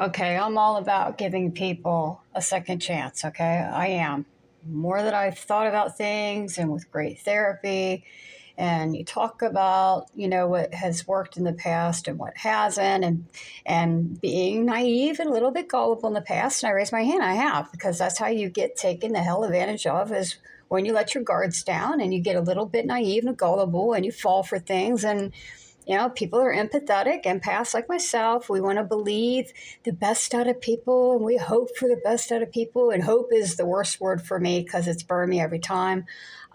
Okay, I'm all about giving people a second chance. Okay, I am. More that I've thought about things and with great therapy, and you talk about what has worked in the past and what hasn't, and being naive and a little bit gullible in the past. And I raise my hand. I have, because that's how you get taken the hell advantage of, is when you let your guards down and you get a little bit naive and gullible and you fall for things. And people are empathetic, empaths like myself. We want to believe the best out of people, and we hope for the best out of people. And hope is the worst word for me because it's burned me every time.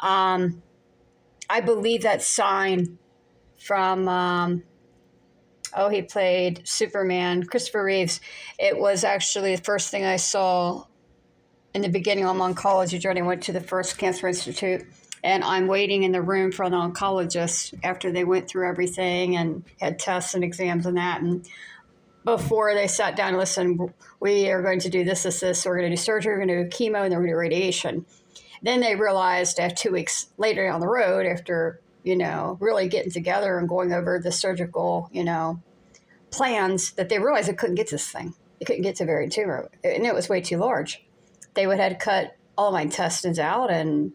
I believe that sign from, he played Superman, Christopher Reeves. It was actually the first thing I saw in the beginning of my oncology journey. I went to the first Cancer Institute, and I'm waiting in the room for the oncologist after they went through everything and had tests and exams and that. And before they sat down and listened, we are going to do this, we're going to do surgery, we're going to do chemo, and then we're going to do radiation. Then they realized 2 weeks later down the road, after, really getting together and going over the surgical, plans, that they realized they couldn't get this thing. They couldn't get to variant tumor, and it was way too large. They would have had to cut all my intestines out, and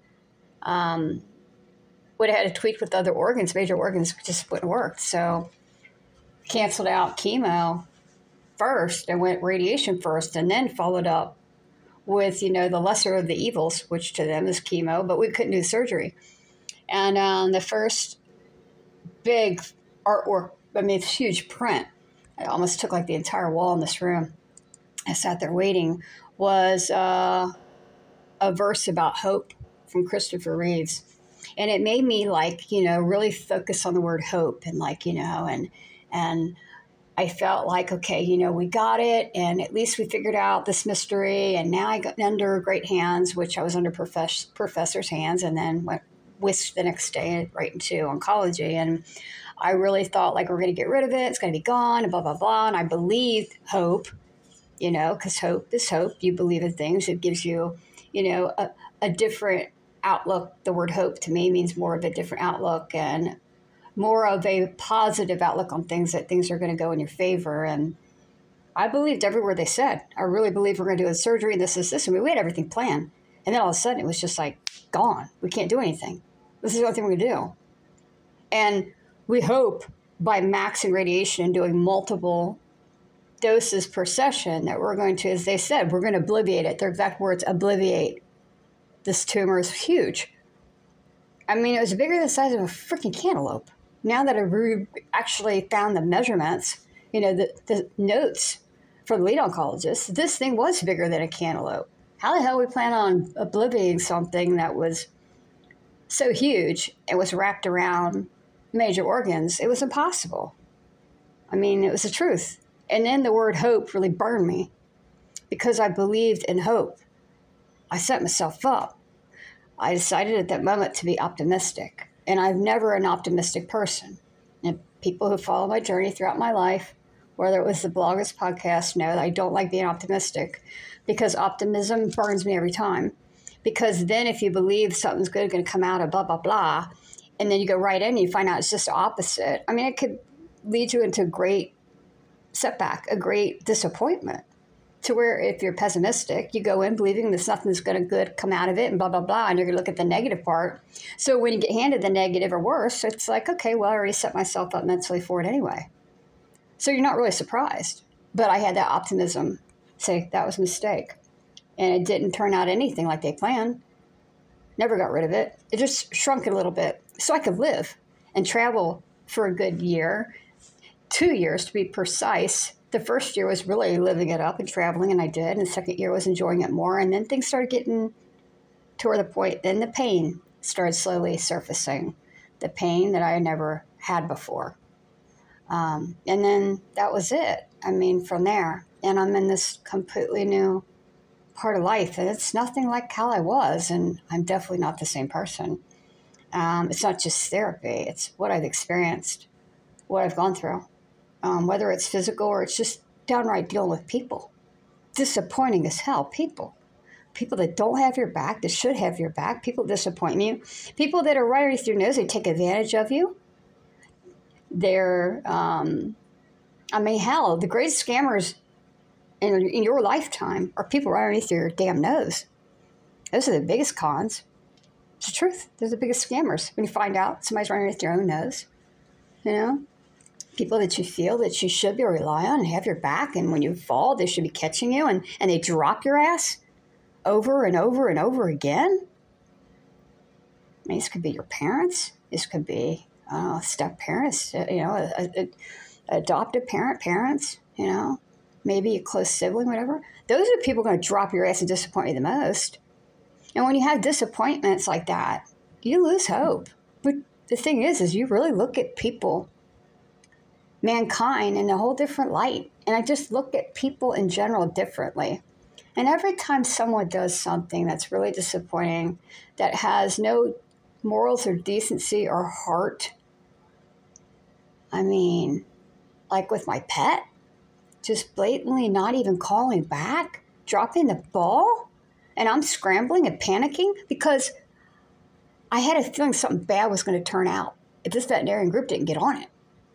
would have had to tweak with other organs. Major organs just wouldn't work. So canceled out chemo first and went radiation first, and then followed up with, the lesser of the evils, which to them is chemo, but we couldn't do surgery. And the first big artwork, it's huge print. It almost took like the entire wall in this room. I sat there waiting, was a verse about hope from Christopher Reeves. And it made me really focus on the word hope, and and I felt like, okay, we got it, and at least we figured out this mystery, and now I got under great hands, which I was under professor's hands, and then went whisked the next day right into oncology. And I really thought we're going to get rid of it, it's going to be gone, and blah, blah, blah. And I believed hope, because hope is hope. You believe in things. It gives you, a different outlook. The word hope to me means more of a different outlook and more of a positive outlook on things, that things are going to go in your favor. And I believed every word they said. I really believed we're going to do a surgery, this. I mean, we had everything planned. And then all of a sudden it was just gone. We can't do anything. This is the only thing we can do. And we hope by maxing radiation and doing multiple doses per session that we're going to, as they said, we're going to obliviate it. Their exact words, obliviate. This tumor is huge. I mean, it was bigger than the size of a freaking cantaloupe. Now that I actually found the measurements, the notes from the lead oncologist, this thing was bigger than a cantaloupe. How the hell we plan on obliviating something that was so huge and was wrapped around major organs? It was impossible. I mean, it was the truth. And then the word hope really burned me, because I believed in hope. I set myself up. I decided at that moment to be optimistic. And I'm never an optimistic person. And people who follow my journey throughout my life, whether it was the blog or this podcast, know that I don't like being optimistic, because optimism burns me every time. Because then if you believe something's good going to come out of blah, blah, blah, and then you go right in and you find out it's just the opposite. I mean, it could lead you into a great setback, a great disappointment, to where if you're pessimistic, you go in believing there's nothing that's going to good come out of it and blah, blah, blah, and you're going to look at the negative part. So when you get handed the negative or worse, it's like, okay, well, I already set myself up mentally for it anyway. So you're not really surprised. But I had that optimism, say that was a mistake. And it didn't turn out anything like they planned. Never got rid of it. It just shrunk it a little bit so I could live and travel for a good year, 2 years to be precise. The first year was really living it up and traveling, and I did. And the second year was enjoying it more. And then things started getting toward the point, then the pain started slowly surfacing, the pain that I had never had before. And then that was it. I mean, from there. And I'm in this completely new part of life, and it's nothing like how I was, and I'm definitely not the same person. It's not just therapy. It's what I've experienced, what I've gone through. Whether it's physical or it's just downright dealing with people. Disappointing as hell people. People that don't have your back, that should have your back. People disappoint you. People that are right underneath your nose, they take advantage of you. They're, hell, the greatest scammers in your lifetime are people right underneath your damn nose. Those are the biggest cons. It's the truth. Those are the biggest scammers. When you find out somebody's right underneath your own nose, you know, people that you feel that you should be able to rely on and have your back, and when you fall, they should be catching you, and they drop your ass over and over and over again. I mean, this could be your parents. This could be step parents, adoptive parents, maybe a close sibling, whatever. Those are the people going to drop your ass and disappoint you the most. And when you have disappointments like that, you lose hope. But the thing is you really look at people, mankind, in a whole different light. And I just look at people in general differently. And every time someone does something that's really disappointing, that has no morals or decency or heart, I mean, like with my pet, just blatantly not even calling back, dropping the ball, and I'm scrambling and panicking because I had a feeling something bad was going to turn out if this veterinarian group didn't get on it.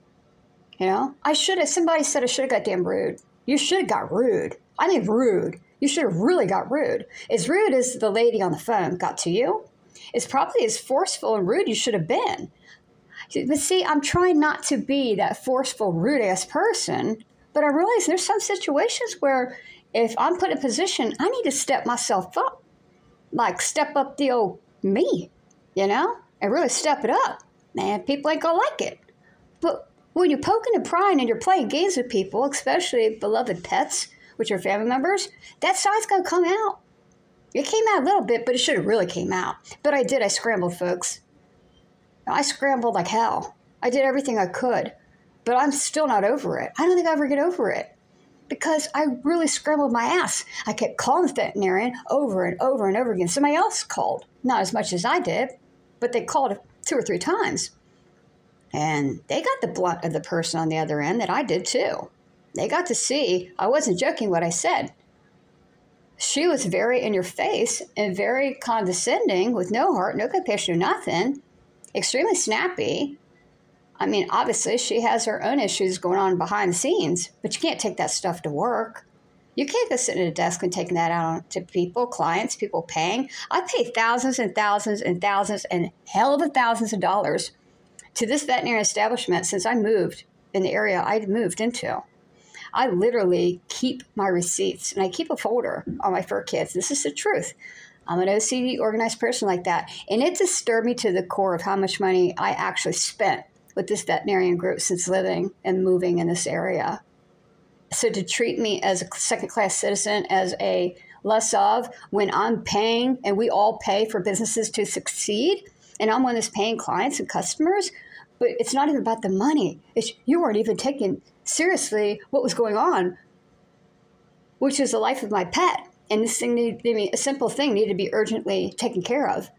Somebody said I should have got damn rude. You should have got rude. I mean rude. You should have really got rude. As rude as the lady on the phone got to you, it's probably as forceful and rude you should have been. But see, I'm trying not to be that forceful, rude-ass person, but I realize there's some situations where if I'm put in a position, I need to step myself up. Like step up the old me, and really step it up. Man, people ain't gonna like it. But when you're poking and prying and you're playing games with people, especially beloved pets, which are family members, that side's gonna come out. It came out a little bit, but it should have really came out. But I did. I scrambled, folks. I scrambled like hell. I did everything I could, but I'm still not over it. I don't think I'll ever get over it because I really scrambled my ass. I kept calling the veterinarian over and over and over again. Somebody else called, not as much as I did, but they called 2 or 3 times. And they got the blunt of the person on the other end that I did too. They got to see I wasn't joking what I said. She was very in your face and very condescending with no heart, no compassion, nothing. Extremely snappy. I mean, obviously, she has her own issues going on behind the scenes, but you can't take that stuff to work. You can't go sitting at a desk and taking that out to people, clients, people paying. I pay thousands and thousands and thousands and hell of a thousands of dollars to this veterinary establishment since I moved in the area I moved into. I literally keep my receipts, and I keep a folder on my fur kids. This is the truth. I'm an OCD organized person like that. And it disturbed me to the core of how much money I actually spent with this veterinarian group since living and moving in this area. So to treat me as a second-class citizen, as a less of, when I'm paying, and we all pay for businesses to succeed, and I'm one that's paying clients and customers, but it's not even about the money. You weren't even taking seriously what was going on, which is the life of my pet. And this thing a simple thing needed to be urgently taken care of.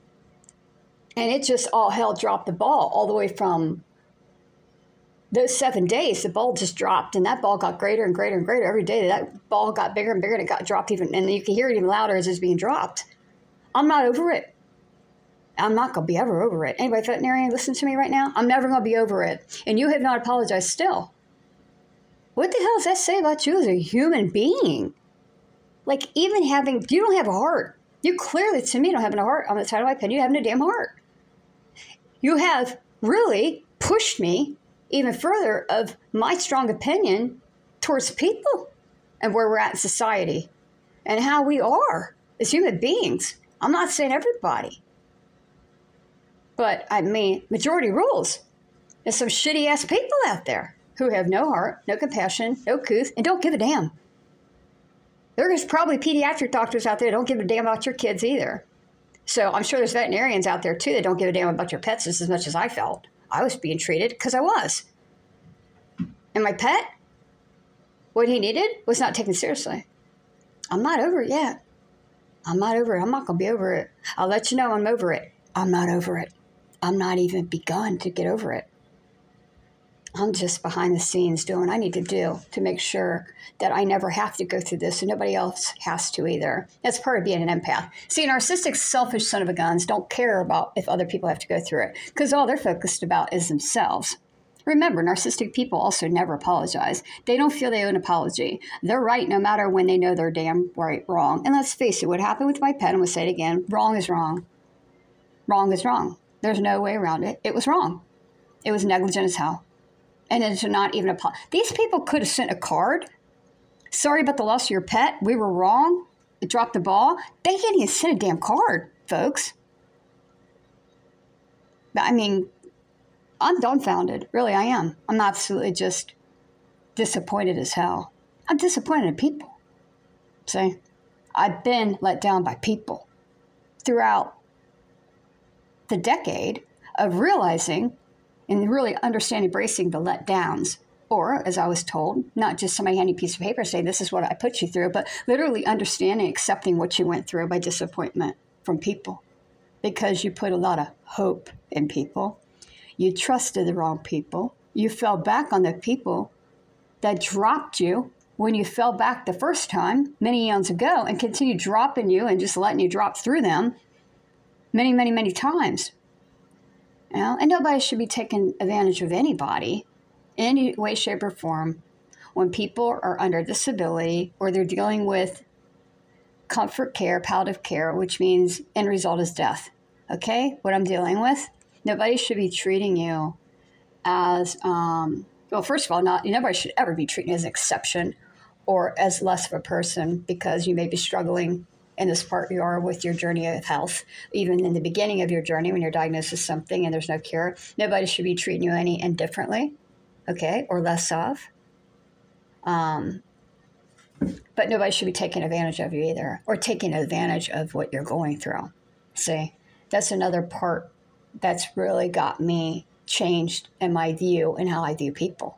And it just all hell dropped the ball all the way from those 7 days. The ball just dropped, and that ball got greater and greater and greater every day. That ball got bigger and bigger, and it got dropped even, and you can hear it even louder as it's being dropped. I'm not over it. I'm not going to be ever over it. Anybody veterinarian, listen to me right now. I'm never going to be over it. And you have not apologized still. What the hell does that say about you as a human being? Like you don't have a heart. You clearly, to me, don't have a heart on the side of my pen. You have no damn heart. You have really pushed me even further of my strong opinion towards people and where we're at in society and how we are as human beings. I'm not saying everybody, but I mean, majority rules. There's some shitty ass people out there who have no heart, no compassion, no couth, and don't give a damn. There's probably pediatric doctors out there that don't give a damn about your kids either. So I'm sure there's veterinarians out there too that don't give a damn about your pets just as much as I felt. I was being treated because I was. And my pet, what he needed was not taken seriously. I'm not over it yet. I'm not over it. I'm not going to be over it. I'll let you know I'm over it. I'm not over it. I'm not even begun to get over it. I'm just behind the scenes doing what I need to do to make sure that I never have to go through this and nobody else has to either. That's part of being an empath. See, narcissistic, selfish son of a guns don't care about if other people have to go through it because all they're focused about is themselves. Remember, narcissistic people also never apologize. They don't feel they owe an apology. They're right no matter when they know they're damn right wrong. And let's face it, what happened with my pet, I'm going to say it again, wrong is wrong. Wrong is wrong. There's no way around it. It was wrong. It was negligent as hell. And it's not even these people could have sent a card. Sorry about the loss of your pet. We were wrong. It dropped the ball. They didn't even send a damn card, folks. I mean, I'm dumbfounded. Really, I am. I'm absolutely just disappointed as hell. I'm disappointed in people. See, I've been let down by people throughout the decade of realizing and really understanding, embracing the letdowns. Or, as I was told, not just somebody handing a piece of paper saying, this is what I put you through, but literally understanding, accepting what you went through by disappointment from people. Because you put a lot of hope in people. You trusted the wrong people. You fell back on the people that dropped you when you fell back the first time many eons ago and continued dropping you and just letting you drop through them many, many, many times. You know? And nobody should be taking advantage of anybody in any way, shape, or form when people are under disability or they're dealing with comfort care, palliative care, which means end result is death. Okay? What I'm dealing with? Nobody should be treating you as, well, first of all, nobody should ever be treating you as an exception or as less of a person because you may be struggling in this part you are with your journey of health. Even in the beginning of your journey when you're diagnosed with something and there's no cure, nobody should be treating you any indifferently, okay, or less of. But nobody should be taking advantage of you either or taking advantage of what you're going through. See, that's another part that's really got me changed in my view and how I view people.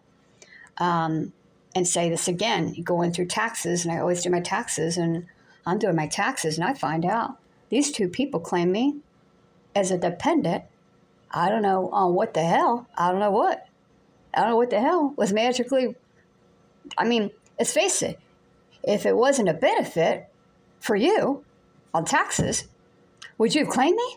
And say this again, going through taxes, and I always do my taxes, and I'm doing my taxes, and I find out these two people claim me as a dependent. I don't know on what the hell. I don't know what the hell was magically. I mean, let's face it. If it wasn't a benefit for you on taxes, would you have claimed me?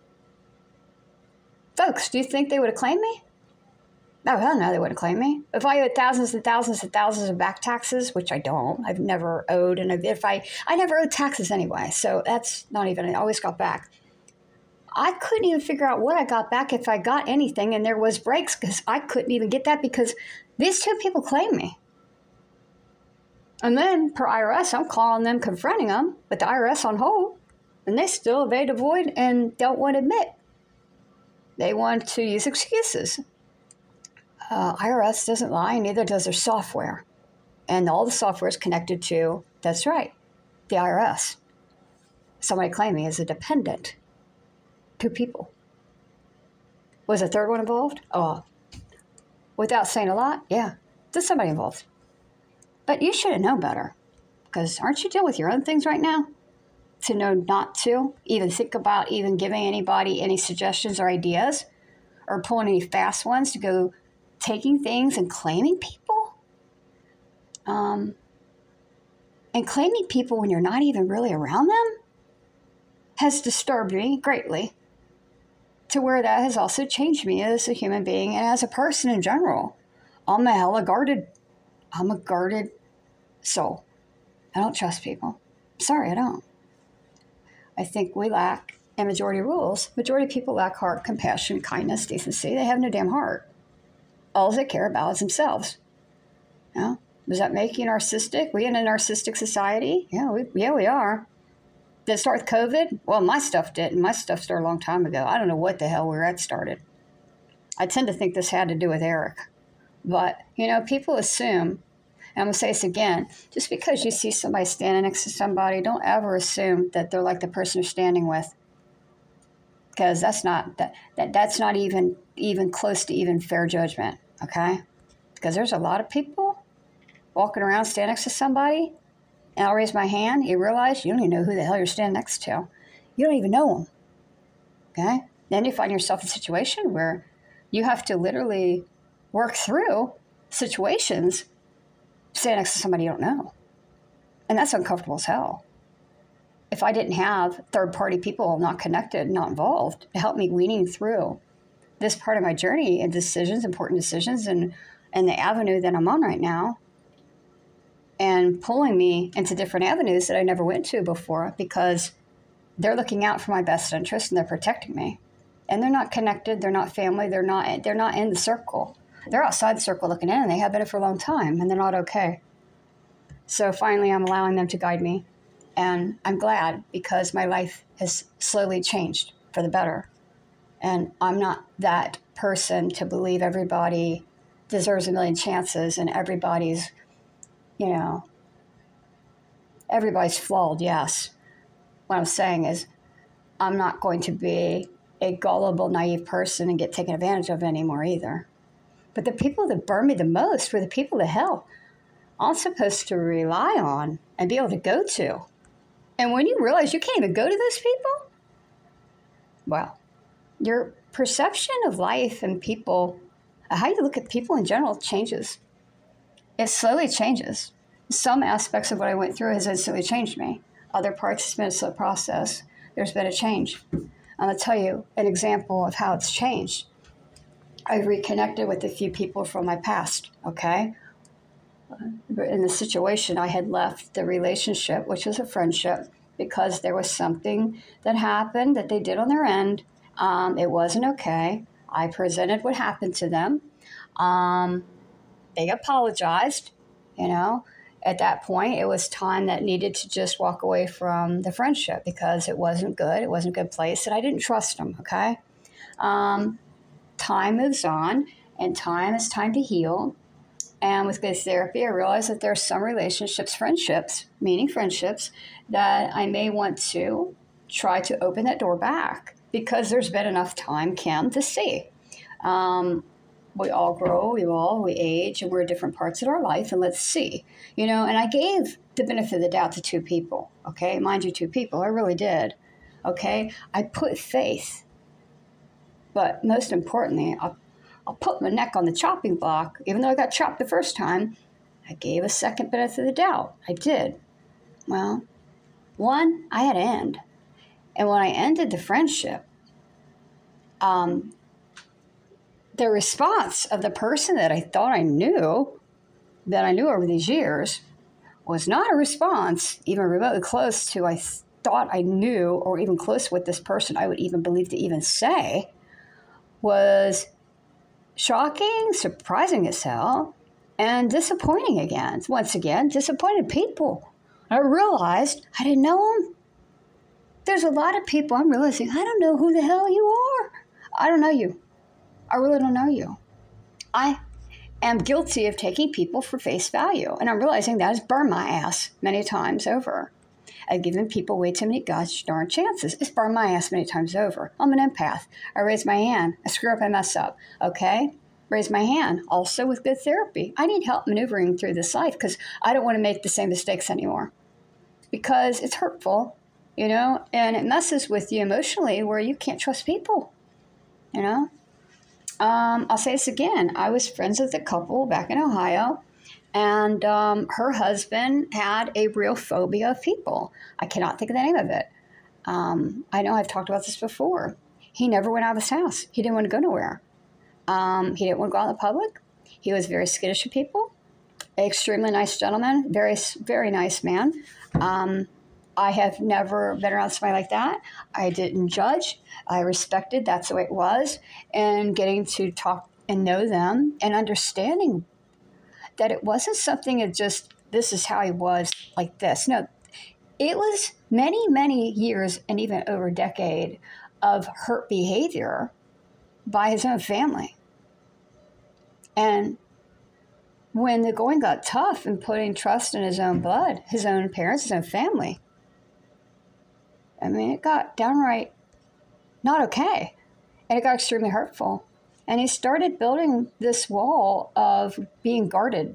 Folks, do you think they would have claimed me? No, hell no, they wouldn't claim me. If I owed thousands and thousands and thousands of back taxes, which I don't, I've never owed, and I never owed taxes anyway, so that's not even, I always got back. I couldn't even figure out what I got back if I got anything, and there was breaks because I couldn't even get that because these two people claimed me. And then, per IRS, I'm calling them, confronting them, with the IRS on hold, and they still evade, avoid, and don't want to admit. They want to use excuses. IRS doesn't lie, neither does their software. And all the software is connected to, that's right, the IRS. Somebody claimed me as a dependent. Two people. Was a third one involved? Oh, without saying a lot, yeah, there's somebody involved. But you should have known better, because aren't you dealing with your own things right now? To know not to even think about even giving anybody any suggestions or ideas or pulling any fast ones to go taking things and claiming people? And claiming people when you're not even really around them has disturbed me greatly to where that has also changed me as a human being and as a person in general. I'm a guarded soul. I don't trust people. Sorry, I don't. I think we lack, and majority of people lack heart, compassion, kindness, decency. They have no damn heart. All they care about is themselves. You know? Does that make you narcissistic? We in a narcissistic society? Yeah, we are. Did it start with COVID? Well, my stuff didn't. My stuff started a long time ago. I don't know what the hell where that started. I tend to think this had to do with Eric. But, people assume, and I'm going to say this again, just because you see somebody standing next to somebody, don't ever assume that they're like the person you're standing with. Because that's not even close to even fair judgment, okay? Because there's a lot of people walking around standing next to somebody, and I'll raise my hand, you realize you don't even know who the hell you're standing next to. You don't even know them, okay? Then you find yourself in a situation where you have to literally work through situations standing next to somebody you don't know. And that's uncomfortable as hell. If I didn't have third-party people not connected, not involved, to help me weaning through this part of my journey and decisions, important decisions, and the avenue that I'm on right now, and pulling me into different avenues that I never went to before because they're looking out for my best interest and they're protecting me. And they're not connected. They're not family. They're not in the circle. They're outside the circle looking in, and they have been for a long time, and they're not okay. So finally, I'm allowing them to guide me. And I'm glad because my life has slowly changed for the better. And I'm not that person to believe everybody deserves a million chances and everybody's flawed, yes. What I'm saying is I'm not going to be a gullible, naive person and get taken advantage of anymore either. But the people that burned me the most were the people that hell I'm supposed to rely on and be able to go to. And when you realize you can't even go to those people, well, your perception of life and people, how you look at people in general changes. It slowly changes. Some aspects of what I went through has instantly changed me. Other parts, it's been a slow process. There's been a change. I'm going to tell you an example of how it's changed. I reconnected with a few people from my past, okay? In the situation, I had left the relationship, which was a friendship, because there was something that happened that they did on their end. It wasn't okay. I presented what happened to them. They apologized, At that point, it was time that needed to just walk away from the friendship because it wasn't good. It wasn't a good place, and I didn't trust them, okay? Time moves on, and time is time to heal. And with good therapy, I realized that there are some relationships, friendships, that I may want to try to open that door back because there's been enough time, Kim, to see. We all grow, we age, and we're at different parts of our life, and let's see. And I gave the benefit of the doubt to two people, okay? Mind you, two people, I really did, okay? I put faith, but most importantly, I'll put my neck on the chopping block. Even though I got chopped the first time, I gave a second benefit of the doubt. I did. Well, one, I had to end. And when I ended the friendship, the response of the person that I thought I knew, over these years, was not a response even remotely close to I thought I knew or even close to what this person I would even believe to even say, was shocking, surprising as hell, and disappointing again. Once again, disappointed people. I realized I didn't know them. There's a lot of people I'm realizing, I don't know who the hell you are. I don't know you. I really don't know you. I am guilty of taking people for face value, and I'm realizing that has burned my ass many times over. I've given people way too many gosh darn chances. It's burned my ass many times over. I'm an empath. I raise my hand. I screw up, I mess up. Okay? Raise my hand. Also with good therapy. I need help maneuvering through this life because I don't want to make the same mistakes anymore. Because it's hurtful, and it messes with you emotionally where you can't trust people, I'll say this again. I was friends with a couple back in Ohio. And her husband had a real phobia of people. I cannot think of the name of it. I know I've talked about this before. He never went out of his house. He didn't want to go nowhere. He didn't want to go out in the public. He was very skittish of people. Extremely nice gentleman. Very, very nice man. I have never been around somebody like that. I didn't judge. I respected. That's the way it was. And getting to talk and know them and understanding that it wasn't something of just, this is how he was like this. No, it was many, many years and even over a decade of hurt behavior by his own family. And when the going got tough and putting trust in his own blood, his own parents, his own family, it got downright not okay. And it got extremely hurtful. And he started building this wall of being guarded.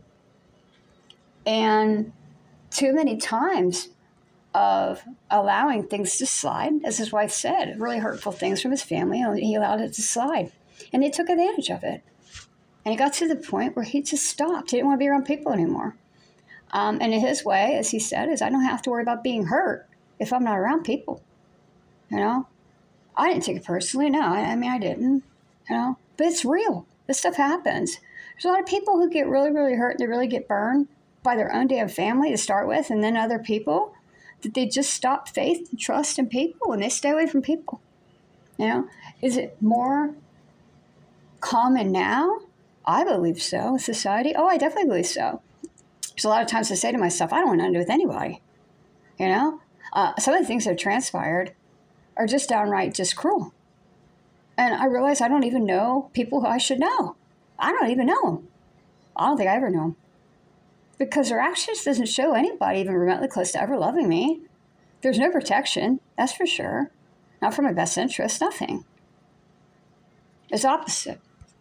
And too many times of allowing things to slide, as his wife said, really hurtful things from his family, and he allowed it to slide. And they took advantage of it. And he got to the point where he just stopped. He didn't want to be around people anymore. And in his way, as he said, is I don't have to worry about being hurt if I'm not around people. I didn't take it personally. No, I didn't. But it's real. This stuff happens. There's a lot of people who get really, really hurt. They really get burned by their own damn family to start with, and then other people that they just stop faith and trust in people, and they stay away from people. Is it more common now? I believe so. In society, I definitely believe so. There's a lot of times I say to myself, I don't want nothing to do with anybody. Some of the things that have transpired are just downright just cruel. And I realize I don't even know people who I should know. I don't even know them. I don't think I ever know them. Because their actions doesn't show anybody even remotely close to ever loving me. There's no protection, that's for sure. Not for my best interest, nothing. It's opposite.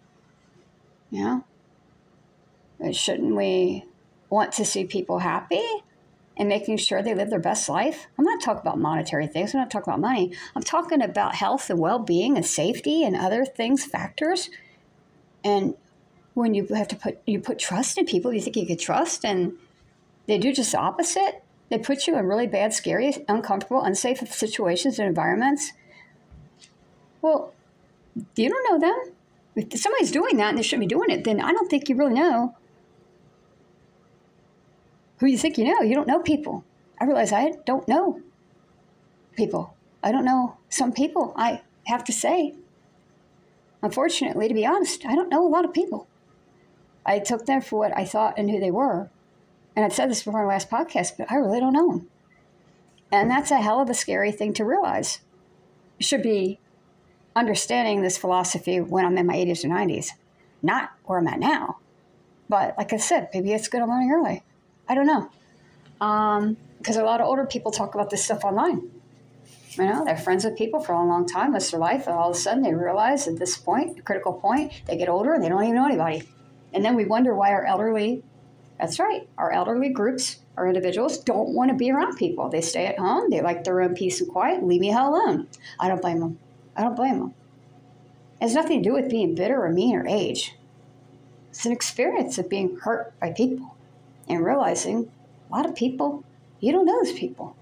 Shouldn't we want to see people happy and making sure they live their best life? I'm not talking about monetary things. I'm not talking about money. I'm talking about health and well-being and safety and other things, factors. And when you put trust in people you think you could trust, and they do just the opposite. They put you in really bad, scary, uncomfortable, unsafe situations and environments. Well, you don't know them. If somebody's doing that and they shouldn't be doing it, then I don't think you really know who you think you know. You don't know people. I realize I don't know people. I don't know some people, I have to say. Unfortunately, to be honest, I don't know a lot of people. I took them for what I thought and who they were. And I've said this before in the last podcast, but I really don't know them. And that's a hell of a scary thing to realize. You should be understanding this philosophy when I'm in my 80s or 90s, not where I'm at now. But like I said, maybe it's good I'm learning early. I don't know. Because a lot of older people talk about this stuff online. They're friends with people for a long time, most of their life, and all of a sudden they realize at this point, a critical point, they get older and they don't even know anybody. And then we wonder why our elderly groups, our individuals, don't want to be around people. They stay at home. They like their own peace and quiet. Leave me hell alone. I don't blame them. It has nothing to do with being bitter or mean or age. It's an experience of being hurt by people and realizing a lot of people, you don't know those people.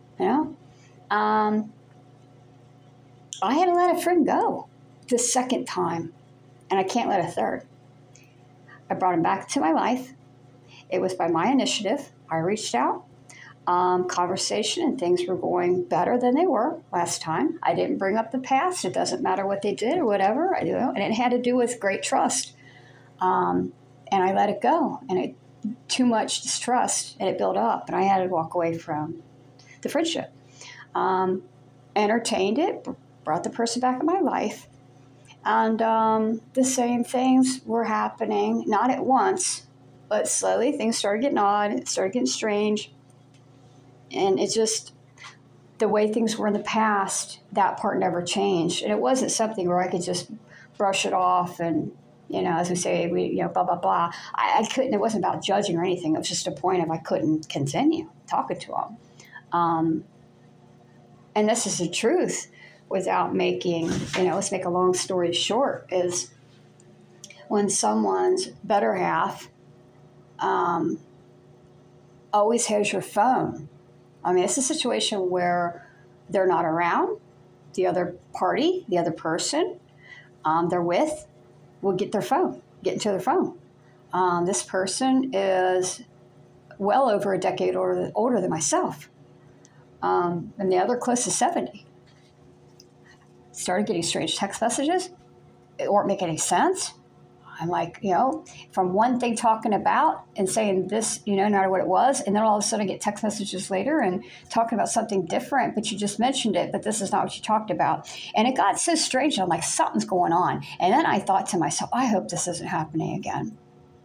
I had to let a friend go the second time, and I can't let a third. I brought him back to my life. It was by my initiative. I reached out. Conversation and things were going better than they were last time. I didn't bring up the past. It doesn't matter what they did or whatever. And it had to do with great trust. And I let it go. And too much distrust, and it built up. And I had to walk away from the friendship. Entertained it, brought the person back in my life. And the same things were happening, not at once, but slowly things started getting odd. It started getting strange. And it just, the way things were in the past, that part never changed. And it wasn't something where I could just brush it off and, as we say, blah, blah, blah. I couldn't, it wasn't about judging or anything. It was just a point of I couldn't continue talking to them. And this is the truth without making, let's make a long story short, is when someone's better half always has your phone. It's a situation where they're not around. The other party, the other person they're with will get into their phone. This person is well over a decade older than myself. And the other close to 70. Started getting strange text messages. It won't make any sense. I'm like, from one thing talking about and saying this, no matter what it was, and then all of a sudden I get text messages later and talking about something different, but you just mentioned it, but this is not what you talked about. And it got so strange. I'm like, something's going on. And then I thought to myself, I hope this isn't happening again.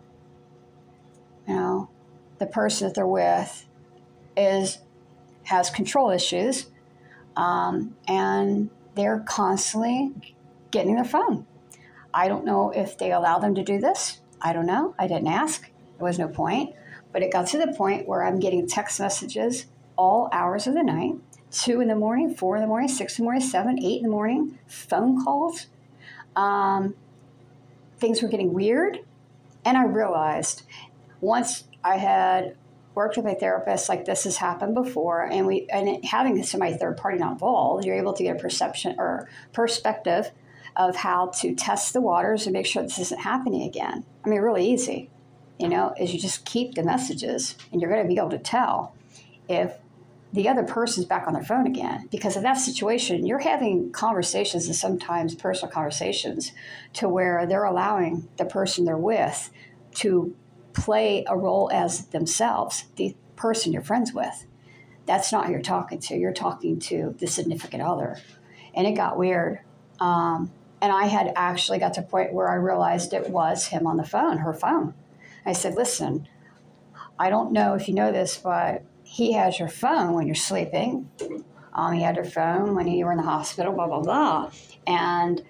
The person that they're with has control issues, and they're constantly getting their phone. I don't know if they allow them to do this. I don't know. I didn't ask. There was no point. But it got to the point where I'm getting text messages all hours of the night, 2 in the morning, 4 in the morning, 6 in the morning, 7, 8 in the morning, phone calls. Things were getting weird. And I realized once I had worked with my therapist, like this has happened before, and having somebody third party not involved, you're able to get a perception or perspective of how to test the waters and make sure this isn't happening again. I mean, really easy, is you just keep the messages and you're going to be able to tell if the other person's back on their phone again. Because in that situation, you're having conversations and sometimes personal conversations to where they're allowing the person they're with to play a role as themselves, the person you're friends with. That's not who you're talking to. You're talking to the significant other. And it got weird. And I had actually got to a point where I realized it was him on the phone, her phone. I said, listen, I don't know if you know this, but he has your phone when you're sleeping. He had your phone when you were in the hospital, blah, blah, blah. And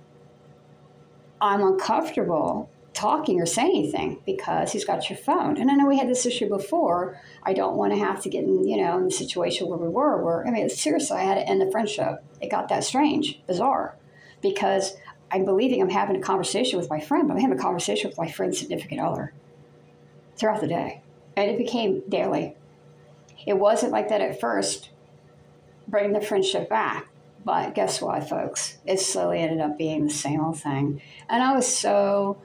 I'm uncomfortable talking or saying anything because he's got your phone. And I know we had this issue before. I don't want to have to get in the situation where we were. Seriously, I had to end the friendship. It got that strange, bizarre, because I'm believing I'm having a conversation with my friend, but I'm having a conversation with my friend's significant other throughout the day. And it became daily. It wasn't like that at first, bringing the friendship back. But guess what, folks? It slowly ended up being the same old thing. And I was so,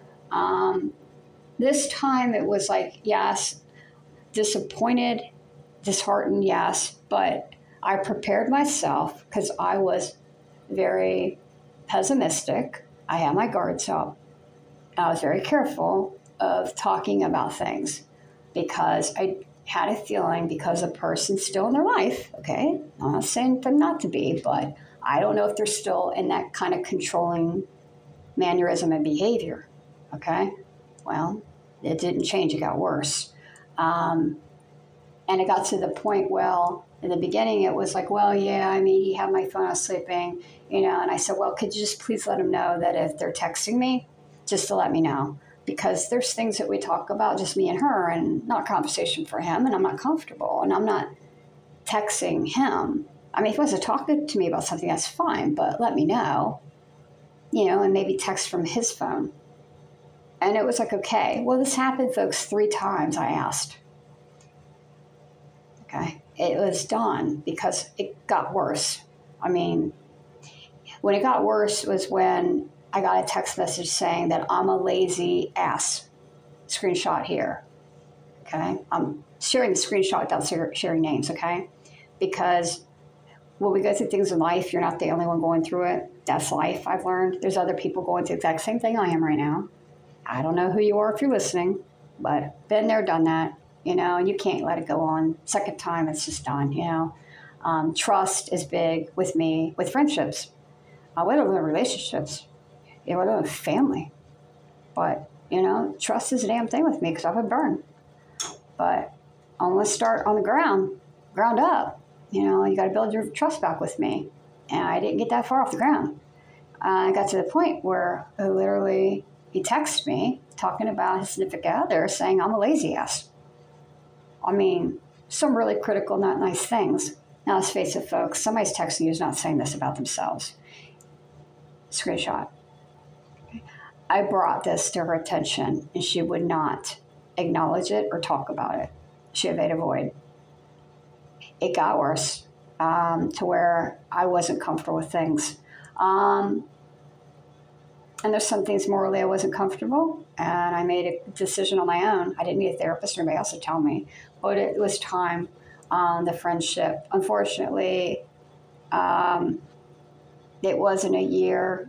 this time it was like, yes, disappointed, disheartened, yes. But I prepared myself because I was very pessimistic. I had my guards up. I was very careful of talking about things because I had a feeling, because a person's still in their life, okay? I'm not saying them not to be, but I don't know if they're still in that kind of controlling mannerism and behavior, okay? Well, it didn't change, it got worse. And it got to the point, well, in the beginning it was like, well, yeah, he had my phone, I was sleeping, and I said, well, could you just please let him know that if they're texting me, just to let me know. Because there's things that we talk about, just me and her, and not a conversation for him, and I'm not comfortable, and I'm not texting him. If he wants to talk to me about something, that's fine, but let me know, and maybe text from his phone. And it was like, okay, well, this happened, folks, 3 times I asked. Okay, it was done because it got worse. When it got worse was when I got a text message saying that I'm a lazy ass. Screenshot here. Okay? I'm sharing the screenshot without sharing names, okay? Because when we go through things in life, you're not the only one going through it. That's life, I've learned. There's other people going through the exact same thing I am right now. I don't know who you are if you're listening, but been there, done that, and you can't let it go on. Second time, it's just done, Trust is big with me, with friendships, with other relationships. We're doing family. But, trust is a damn thing with me because I've been burned. But I want to start on the ground up. You got to build your trust back with me. And I didn't get that far off the ground. I got to the point where he texted me talking about his significant other saying I'm a lazy ass. Some really critical, not nice things. Now, let's face it, folks, somebody's texting you who's not saying this about themselves. Screenshot. I brought this to her attention, and she would not acknowledge it or talk about it. She evaded void. It got worse to where I wasn't comfortable with things. And there's some things morally I wasn't comfortable, and I made a decision on my own. I didn't need a therapist or anybody else to tell me, but it was time. The friendship, unfortunately, it wasn't a year,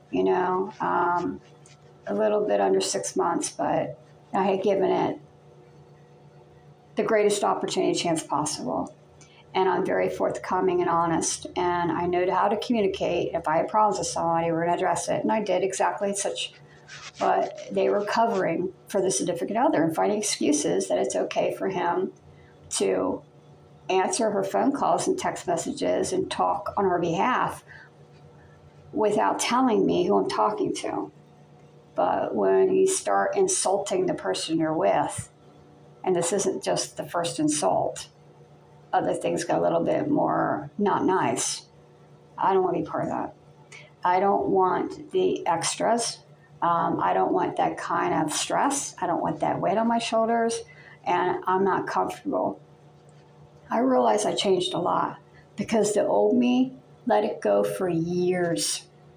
a little bit under 6 months, but I had given it the greatest opportunity chance possible. And I'm very forthcoming and honest, and I know how to communicate. If I had problems with somebody, we're going to address it. And I did exactly such, but they were covering for the significant other and finding excuses that it's okay for him to answer her phone calls and text messages and talk on her behalf without telling me who I'm talking to. But when you start insulting the person you're with, and this isn't just the first insult, other things got a little bit more not nice. I don't want to be part of that. I don't want the extras. I don't want that kind of stress. I don't want that weight on my shoulders, and I'm not comfortable. I realize I changed a lot because the old me let it go for years.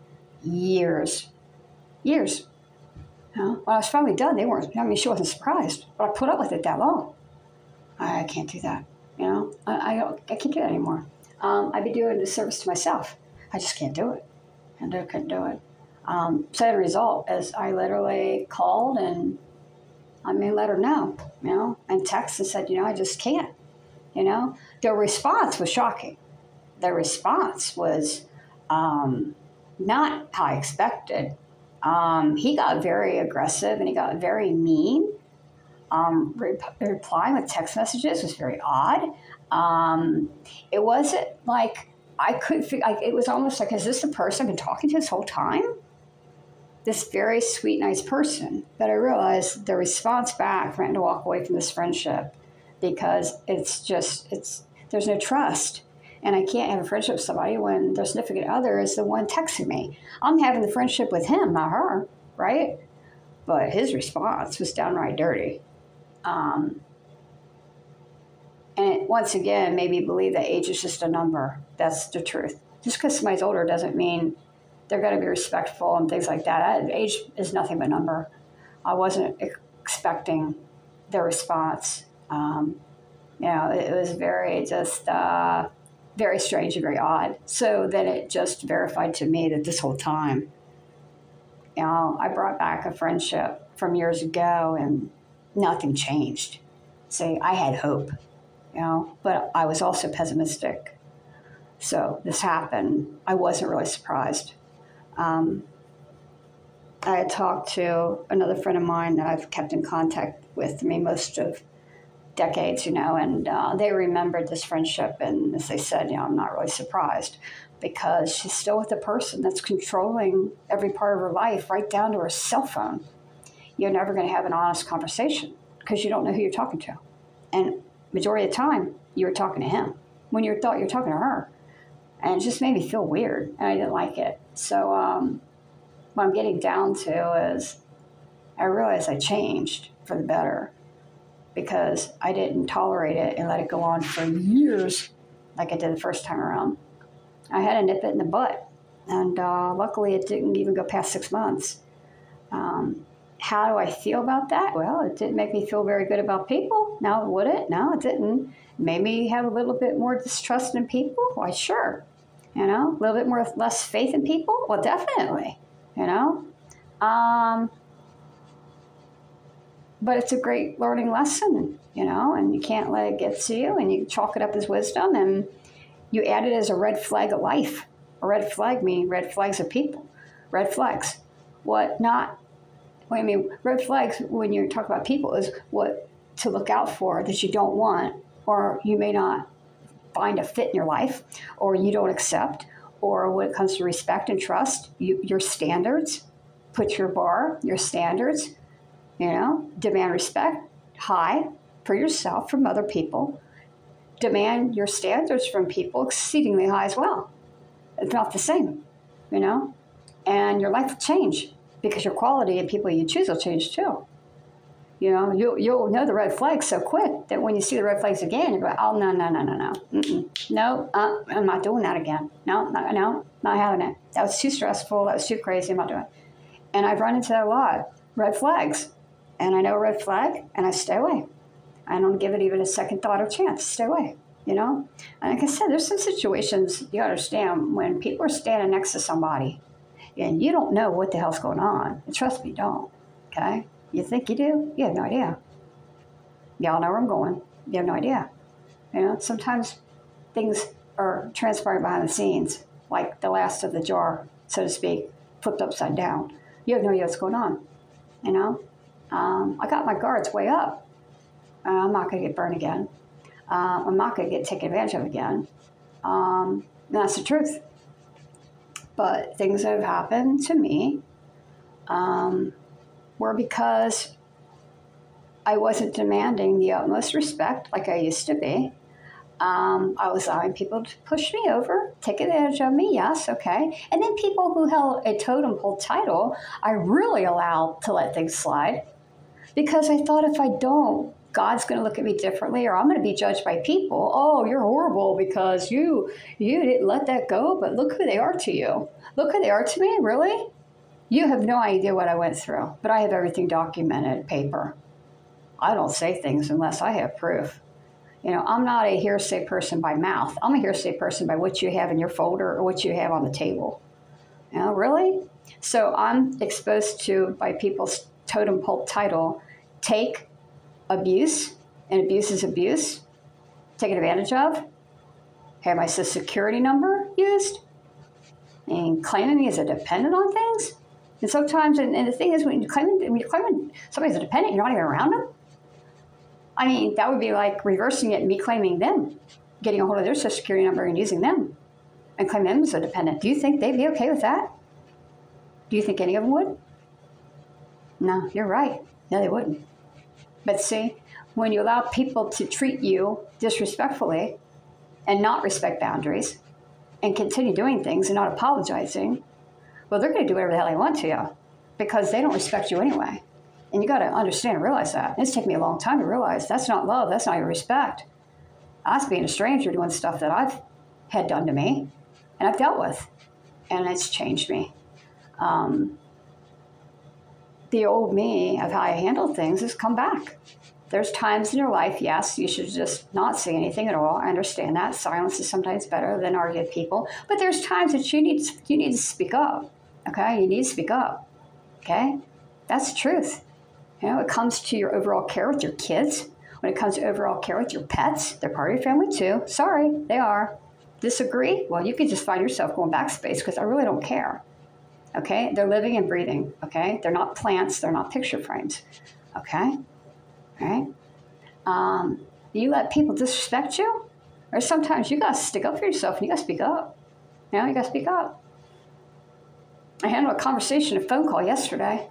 years. Years. You know, when I was finally done, they weren't, I mean, she wasn't surprised, but I put up with it that long. I can't do that. You know, I can't do that anymore. I'd be doing a disservice to myself. I just can't do it. And I couldn't do it. So the result is I literally called and let her know, you know, and text and said, you know, I just can't, you know. Their response was shocking. Their response was not how I expected. He got very aggressive and he got very mean. Replying with text messages was very odd. It wasn't like I could figure, like, it was almost like, is this the person I've been talking to this whole time? This very sweet, nice person. But I realized the response back for him to walk away from this friendship because there's no trust. And I can't have a friendship with somebody when their significant other is the one texting me. I'm having the friendship with him, not her, right? But his response was downright dirty. And it, once again, made me believe that age is just a number. That's the truth. Just because somebody's older doesn't mean they're going to be respectful and things like that. Age is nothing but a number. I wasn't expecting their response. You know, it was very strange and very odd. So then it just verified to me that this whole time, you know, I brought back a friendship from years ago and nothing changed. See, I had hope, you know, but I was also pessimistic. So this happened. I wasn't really surprised. I had talked to another friend of mine that I've kept in contact with me most of decades, you know, and they remembered this friendship. And as they said, you know, I'm not really surprised because she's still with a person that's controlling every part of her life, right down to her cell phone. You're never going to have an honest conversation because you don't know who you're talking to. And majority of the time, you were talking to him when you thought you were talking to her. And it just made me feel weird, and I didn't like it. So what I'm getting down to is I realized I changed for the better because I didn't tolerate it and let it go on for years like I did the first time around. I had to nip it in the butt, and luckily it didn't even go past 6 months. How do I feel about that? Well, it didn't make me feel very good about people. No, would it? No, it didn't. Made me have a little bit more distrust in people? Why, sure. You know, a little bit more less faith in people? Well, definitely. You know? But it's a great learning lesson, you know, and you can't let it get to you, and you chalk it up as wisdom, and you add it as a red flag of life. A red flag meaning red flags of people. Red flags. Red flags when you talk about people is what to look out for that you don't want, or you may not find a fit in your life, or you don't accept, or when it comes to respect and trust, your standards, put your bar, your standards, you know, demand respect high for yourself from other people, demand your standards from people exceedingly high as well. It's not the same, you know, and your life will change because your quality and people you choose will change too. You know, you'll know the red flags so quick that when you see the red flags again, you go, oh, no. No, I'm not doing that again. No, not having it. That was too stressful. That was too crazy. I'm not doing it. And I've run into that a lot. Red flags. And I know a red flag, and I stay away. I don't give it even a second thought or chance. Stay away, you know? And like I said, there's some situations you understand when people are standing next to somebody and you don't know what the hell's going on. And trust me, you don't, okay? You think you do? You have no idea. Y'all know where I'm going. You have no idea. You know, sometimes things are transpiring behind the scenes, like the last of the jar, so to speak, flipped upside down. You have no idea what's going on, you know? I got my guards way up. I'm not going to get burned again. I'm not going to get taken advantage of again. That's the truth. But things that have happened to me were because I wasn't demanding the utmost respect like I used to be. I was allowing people to push me over, take advantage of me, yes, okay. And then people who held a totem pole title, I really allowed to let things slide because I thought if I don't, God's going to look at me differently, or I'm going to be judged by people. Oh, you're horrible because you didn't let that go, but look who they are to you. Look who they are to me, really? You have no idea what I went through, but I have everything documented, paper. I don't say things unless I have proof. I'm not a hearsay person by mouth. I'm a hearsay person by what you have in your folder or what you have on the table. Really? So I'm exposed to, by people's totem pole title, take abuse, and abuse is abuse, taken advantage of, have my social security number used, and claiming me as a dependent on things. And sometimes, and the thing is, when you're claiming somebody's a dependent, you're not even around them. I mean, that would be like reversing it and me claiming them, getting a hold of their social security number and using them and claiming them as a dependent. Do you think they'd be okay with that? Do you think any of them would? No, you're right. No, they wouldn't. But see, when you allow people to treat you disrespectfully and not respect boundaries and continue doing things and not apologizing, well, they're going to do whatever the hell they want to you because they don't respect you anyway. And you got to understand and realize that. It's taken me a long time to realize that's not love. That's not even respect. I was being a stranger doing stuff that I've had done to me and I've dealt with. And it's changed me. The old me of how I handle things has come back. There's times in your life, yes, you should just not say anything at all. I understand that. Silence is sometimes better than argue with people. But there's times that you need to speak up. Okay? You need to speak up. Okay? That's the truth. It comes to your overall care with your kids. When it comes to overall care with your pets, they're part of your family too. Sorry, they are. Disagree? Well, you can just find yourself going backspace because I really don't care. Okay? They're living and breathing. Okay? They're not plants. They're not picture frames. Okay? All right? You let people disrespect you? Or sometimes you got to stick up for yourself and you got to speak up. You got to speak up. I handled a conversation, a phone call yesterday.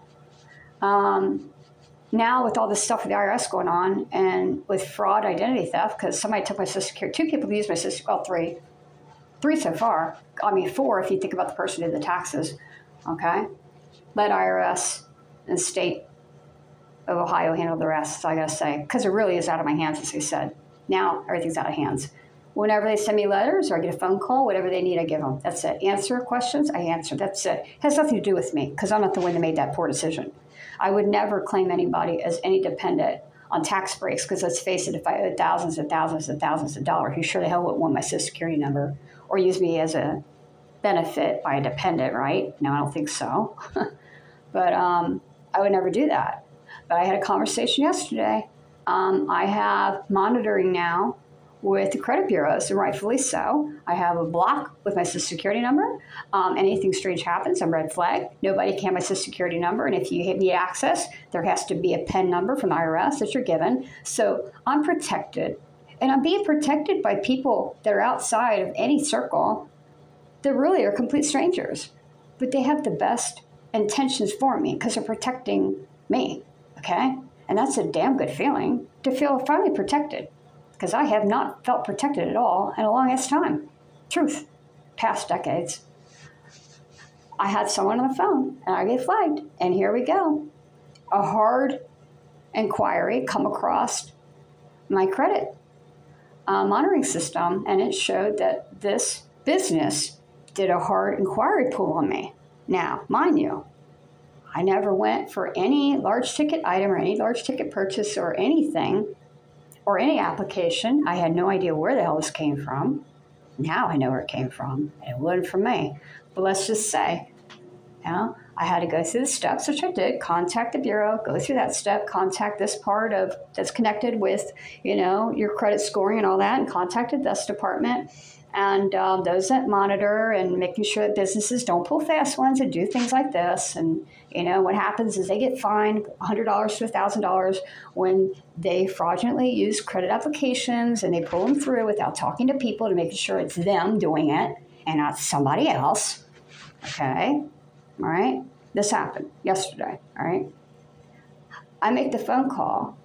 Now with all this stuff with the IRS going on and with fraud, identity theft, because somebody took my Social Security, 2 people used my Social Security, well, 3 so far. I mean, 4 if you think about the person who did the taxes, okay? Let IRS and state of Ohio handle the rest, so I gotta say, because it really is out of my hands, as I said. Now everything's out of hands. Whenever they send me letters or I get a phone call, whatever they need, I give them. That's it. Answer questions, I answer. That's it. It has nothing to do with me, because I'm not the one that made that poor decision. I would never claim anybody as any dependent on tax breaks, because let's face it, if I owed thousands and thousands and thousands of dollars, you sure the hell wouldn't want my Social Security number or use me as a benefit by a dependent, right? No, I don't think so. But I would never do that. But I had a conversation yesterday. I have monitoring now with the credit bureaus, and rightfully so. I have a block with my Social Security number. Anything strange happens, I'm red flag. Nobody can have my Social Security number, and if you need access, there has to be a PIN number from the IRS that you're given. So I'm protected, and I'm being protected by people that are outside of any circle that really are complete strangers, but they have the best intentions for me because they're protecting me, okay? And that's a damn good feeling to feel finally protected, because I have not felt protected at all in a long ass time. Truth, past decades. I had someone on the phone and I get flagged, and here we go. A hard inquiry come across my credit monitoring system, and it showed that this business did a hard inquiry pull on me. Now, mind you, I never went for any large ticket item or any large ticket purchase or anything or any application. I had no idea where the hell this came from. Now I know where it came from. It wasn't from me. But let's just say, I had to go through the steps, which I did, contact the bureau, go through that step, contact this part of that's connected with, your credit scoring and all that, and contacted this department. And those that monitor and making sure that businesses don't pull fast ones and do things like this. And, what happens is they get fined $100 to $1,000 when they fraudulently use credit applications and they pull them through without talking to people to make sure it's them doing it and not somebody else. Okay? All right? This happened yesterday. All right? I make the phone call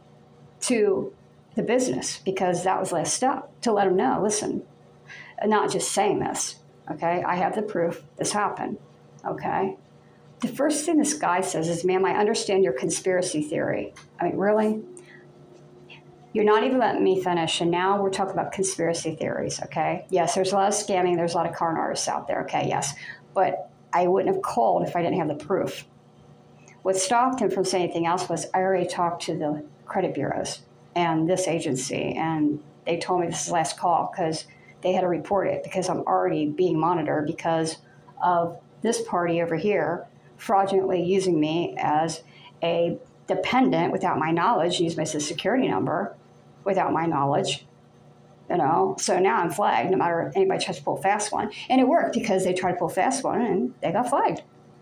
to the business because that was the last step, to let them know, listen, not just saying this, okay? I have the proof this happened, okay? The first thing this guy says is, ma'am, I understand your conspiracy theory. I mean, really? You're not even letting me finish, and now we're talking about conspiracy theories, okay? Yes, there's a lot of scamming, there's a lot of con artists out there, okay, yes. But I wouldn't have called if I didn't have the proof. What stopped him from saying anything else was I already talked to the credit bureaus and this agency, and they told me this is the last call because they had to report it because I'm already being monitored because of this party over here fraudulently using me as a dependent without my knowledge, use my social security number without my knowledge, So now I'm flagged no matter anybody tries to pull a fast one. And it worked because they tried to pull a fast one and they got flagged.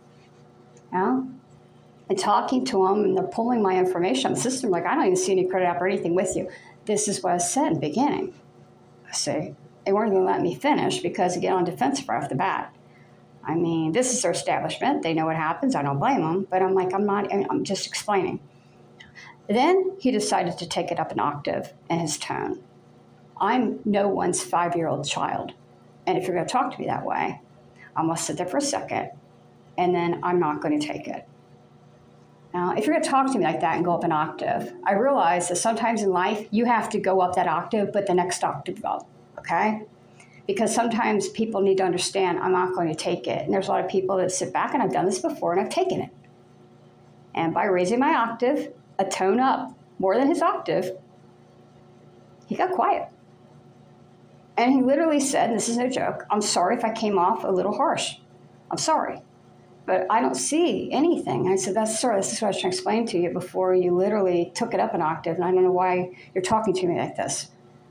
And talking to them, and they're pulling my information on the system, like, I don't even see any credit app or anything with you. This is what I said in the beginning. I say, they weren't going to let me finish because they get on defensive right off the bat. I mean, this is their establishment. They know what happens. I don't blame them. But I'm like, I'm just explaining. Then he decided to take it up an octave in his tone. I'm no one's 5-year-old child. And if you're going to talk to me that way, I'm going to sit there for a second, and then I'm not going to take it. Now, if you're going to talk to me like that and go up an octave, I realize that sometimes in life you have to go up that octave, but the next octave up, okay? Because sometimes people need to understand I'm not going to take it. And there's a lot of people that sit back, and I've done this before, and I've taken it. And by raising my octave, a tone up more than his octave, he got quiet. And he literally said, and this is no joke, I'm sorry if I came off a little harsh. I'm sorry. But I don't see anything. And I said, this is what I was trying to explain to you before you literally took it up an octave, and I don't know why you're talking to me like this.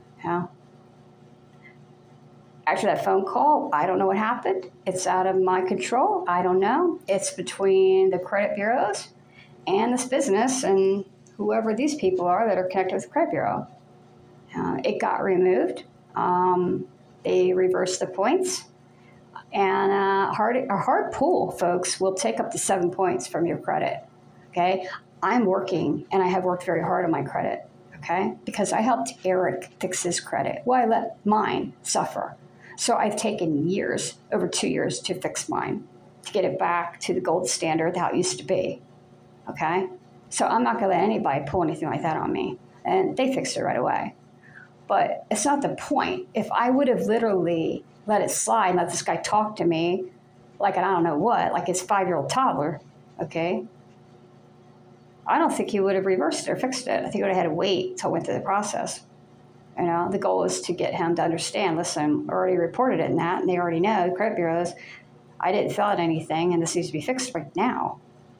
After that phone call, I don't know what happened. It's out of my control. I don't know. It's between the credit bureaus and this business and whoever these people are that are connected with the credit bureau. It got removed. They reversed the points. And a hard pull, folks, will take up to 7 points from your credit, okay? I'm working, and I have worked very hard on my credit, okay? Because I helped Eric fix his credit. Well, I let mine suffer. So I've taken years, over 2 years, to fix mine, to get it back to the gold standard, how it used to be, okay? So I'm not going to let anybody pull anything like that on me. And they fixed it right away. But it's not the point. If I would have literally let it slide and let this guy talk to me like I don't know what, like his 5-year-old toddler, okay, I don't think he would have reversed it or fixed it. I think he would have had to wait until it went through the process. The goal is to get him to understand, listen, I already reported it in that, and they already know, the credit bureaus, I didn't fill out anything, and this needs to be fixed right now.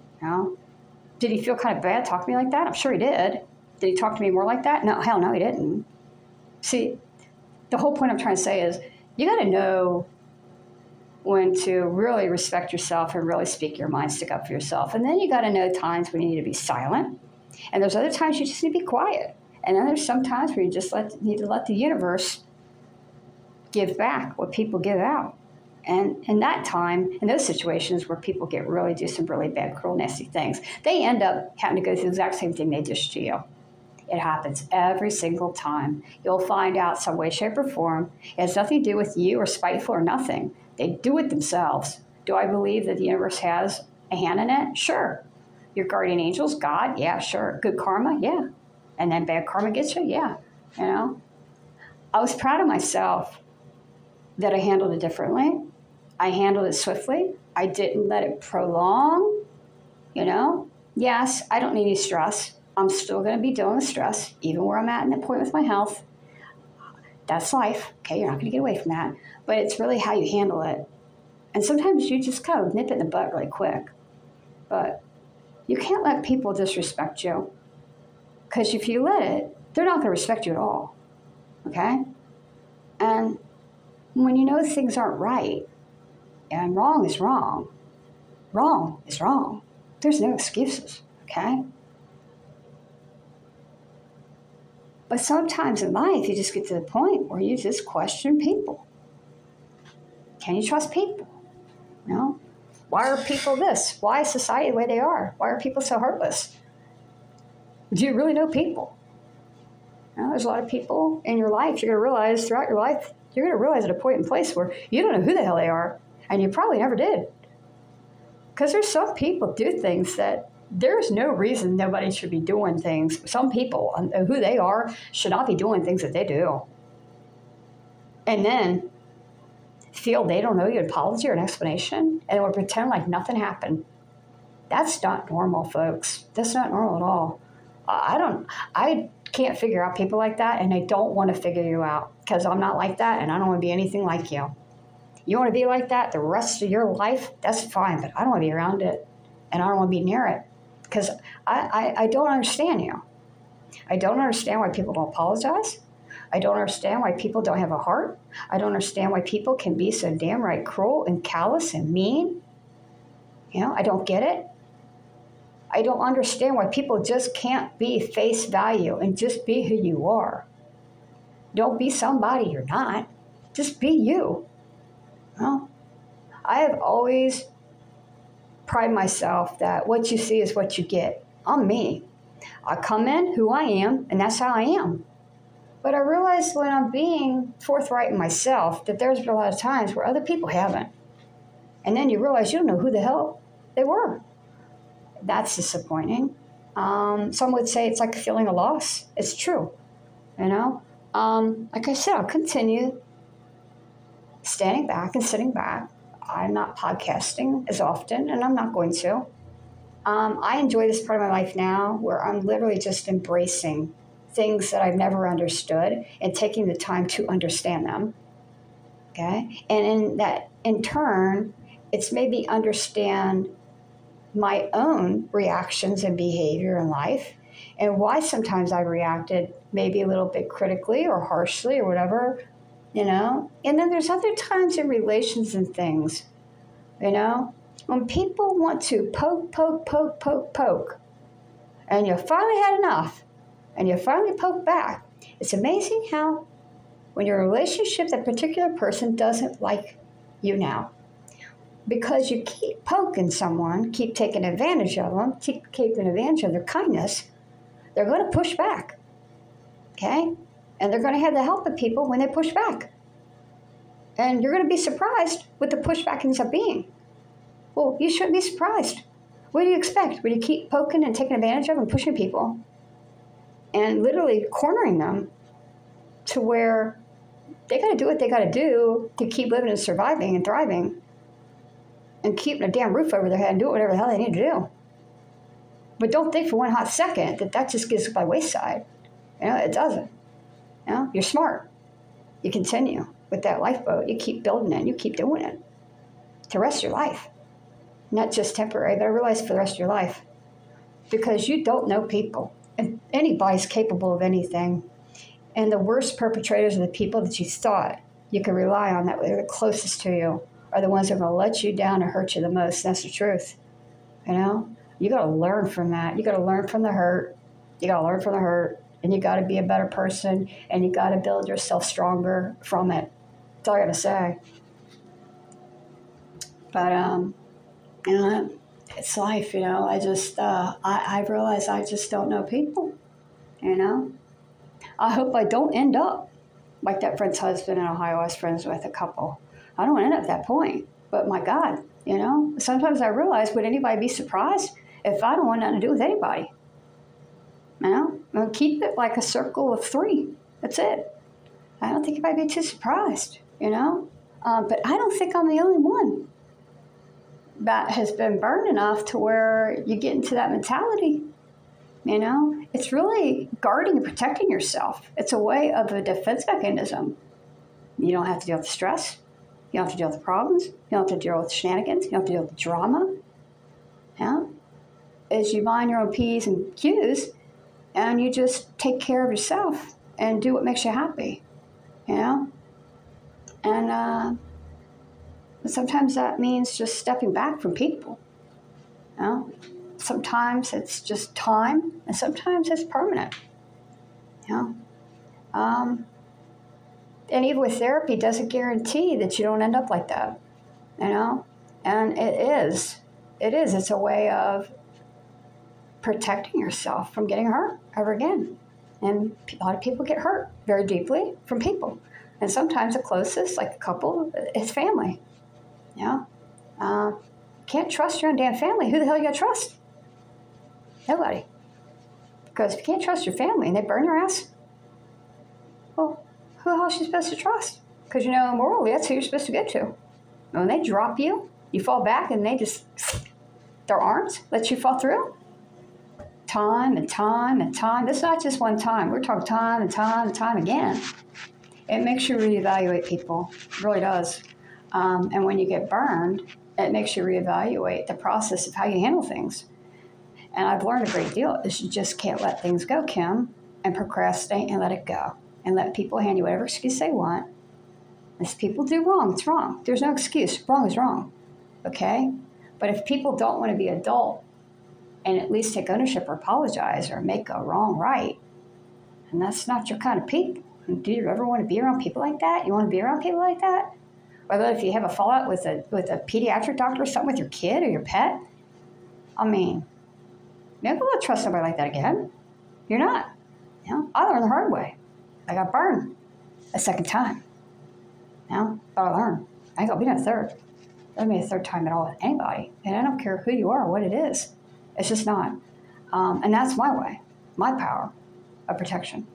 Did he feel kind of bad talking to me like that? I'm sure he did. Did he talk to me more like that? No, hell no, he didn't. See, the whole point I'm trying to say is you got to know when to really respect yourself and really speak your mind, stick up for yourself. And then you got to know times when you need to be silent. And there's other times you just need to be quiet. And then there's some times where you just need to let the universe give back what people give out. And in that time, in those situations where people do some really bad, cruel, nasty things, they end up having to go through the exact same thing they dished to you. It happens every single time. You'll find out some way, shape, or form. It has nothing to do with you or spiteful or nothing. They do it themselves. Do I believe that the universe has a hand in it? Sure. Your guardian angels, God? Yeah, sure. Good karma? Yeah. And then bad karma gets you? Yeah. I was proud of myself that I handled it differently. I handled it swiftly. I didn't let it prolong. Yes, I don't need any stress. I'm still going to be dealing with stress, even where I'm at in the point with my health. That's life. Okay, you're not going to get away from that. But it's really how you handle it. And sometimes you just kind of nip it in the butt really quick. But you can't let people disrespect you. Because if you let it, they're not going to respect you at all. Okay? And when you know things aren't right, and wrong is wrong is wrong, there's no excuses. Okay? But sometimes in life, you just get to the point where you just question people. Can you trust people? Why are people this? Why is society the way they are? Why are people so heartless? Do you really know people? There's a lot of people in your life you're going to realize throughout your life, you're going to realize at a point in place where you don't know who the hell they are, and you probably never did. Because there's some people do things that There's no reason nobody should be doing things. Some people, who they are, should not be doing things that they do. And then feel they don't owe you an apology or an explanation and would pretend like nothing happened. That's not normal, folks. That's not normal at all. I can't figure out people like that, and I don't want to figure you out because I'm not like that, and I don't want to be anything like you. You want to be like that the rest of your life? That's fine, but I don't want to be around it, and I don't want to be near it because I don't understand you. I don't understand why people don't apologize. I don't understand why people don't have a heart. I don't understand why people can be so damn right cruel and callous and mean. I don't get it. I don't understand why people just can't be face value and just be who you are. Don't be somebody you're not. Just be you. I have always prided myself that what you see is what you get. I'm me. I come in who I am, and that's how I am. But I realize when I'm being forthright in myself that there's been a lot of times where other people haven't. And then you realize you don't know who the hell they were. That's disappointing. Some would say it's like feeling a loss. It's true. Like I said, I'll continue standing back and sitting back. I'm not podcasting as often, and I'm not going to. I enjoy this part of my life now where I'm literally just embracing things that I've never understood and taking the time to understand them. Okay? And in turn, it's made me understand my own reactions and behavior in life and why sometimes I reacted maybe a little bit critically or harshly or whatever, And then there's other times in relations and things, when people want to poke, and you finally had enough, and you finally poke back. It's amazing how when you're in a relationship, that particular person doesn't like you now. Because you keep poking someone, keep taking advantage of them, keep taking advantage of their kindness, they're going to push back, okay? And they're going to have the help of people when they push back. And you're going to be surprised what the pushback ends up being. Well, you shouldn't be surprised. What do you expect when you keep poking and taking advantage of and pushing people and literally cornering them to where they got to do what they got to do to keep living and surviving and thriving and keeping a damn roof over their head and doing whatever the hell they need to do. But don't think for one hot second that just gets by wayside. It doesn't. You're smart. You continue with that lifeboat. You keep building it. You keep doing it to the rest of your life. Not just temporary, but I realize for the rest of your life. Because you don't know people. And anybody's capable of anything. And the worst perpetrators are the people that you thought you could rely on, that were the closest to you, are the ones that are going to let you down and hurt you the most. That's the truth. You got to learn from that. You got to learn from the hurt. And you got to be a better person. And you got to build yourself stronger from it. That's all I got to say. But, it's life, I just, I realize I just don't know people, I hope I don't end up like that friend's husband in Ohio I was friends with, a couple. I don't want to end up at that point. But my God, sometimes I realize, would anybody be surprised if I don't want nothing to do with anybody? I'll keep it like a circle of 3. That's it. I don't think anybody would be too surprised, But I don't think I'm the only one that has been burned enough to where you get into that mentality. It's really guarding and protecting yourself. It's a way of a defense mechanism. You don't have to deal with the stress. You don't have to deal with the problems. You don't have to deal with the shenanigans. You don't have to deal with the drama. As you mind your own P's and Q's, and you just take care of yourself and do what makes you happy, And sometimes that means just stepping back from people. Sometimes it's just time, and sometimes it's permanent. And even with therapy, it doesn't guarantee that you don't end up like that. And it is. It's a way of protecting yourself from getting hurt ever again. And a lot of people get hurt very deeply from people. And sometimes the closest, like a couple, is family. Can't trust your own damn family. Who the hell you gonna trust? Nobody. Because if you can't trust your family and they burn your ass, well, who else are you supposed to trust? Because, morally, that's who you're supposed to go to. And when they drop you, you fall back and they just, their arms, let you fall through. Time and time and time. This is not just one time. We're talking time and time and time again. It makes you reevaluate people. It really does. And when you get burned, it makes you reevaluate the process of how you handle things. And I've learned a great deal is you just can't let things go, Kim, and procrastinate and let it go. And let people hand you whatever excuse they want. If people do wrong, it's wrong. There's no excuse. Wrong is wrong. Okay? But if people don't want to be adult and at least take ownership or apologize or make a wrong right, and that's not your kind of people. Do you ever want to be around people like that? You want to be around people like that? Whether if you have a fallout with a pediatric doctor or something with your kid or your pet, I mean, you're not going to trust somebody like that again. You're not. I learned the hard way. I got burned a second time. But I learned. I ain't going to be no third. There won't be a third time at all with anybody. And I don't care who you are or what it is. It's just not. And that's my way, my power of protection.